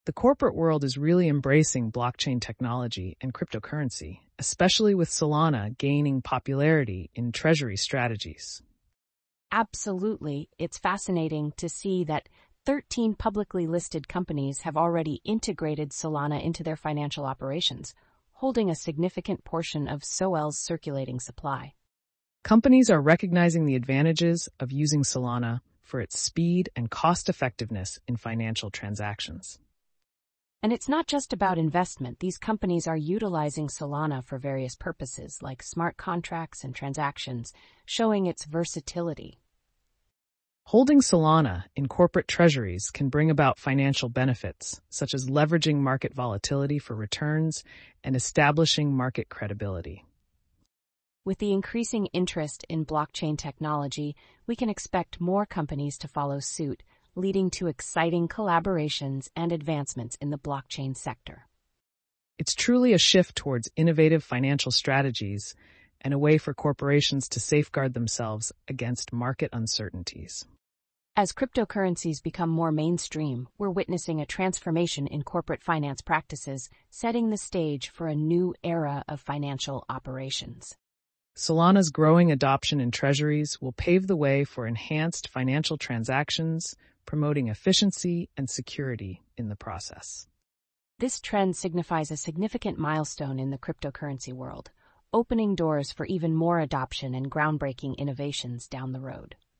The corporate world is really embracing blockchain technology and cryptocurrency, especially with Solana gaining popularity in treasury strategies. Absolutely. It's fascinating to see that 13 publicly listed companies have already integrated Solana into their financial operations, holding a significant portion of SOL's circulating supply. Companies are recognizing the advantages of using Solana for its speed and cost-effectiveness in financial transactions. And it's not just about investment. These companies are utilizing Solana for various purposes, like smart contracts and transactions, showing its versatility. Holding Solana in corporate treasuries can bring about financial benefits, such as leveraging market volatility for returns and establishing market credibility. With the increasing interest in blockchain technology, we can expect more companies to follow suit, leading to exciting collaborations and advancements in the blockchain sector. It's truly a shift towards innovative financial strategies and a way for corporations to safeguard themselves against market uncertainties. As cryptocurrencies become more mainstream, we're witnessing a transformation in corporate finance practices, setting the stage for a new era of financial operations. Solana's growing adoption in treasuries will pave the way for enhanced financial transactions, promoting efficiency and security in the process. This trend signifies a significant milestone in the cryptocurrency world, opening doors for even more adoption and groundbreaking innovations down the road.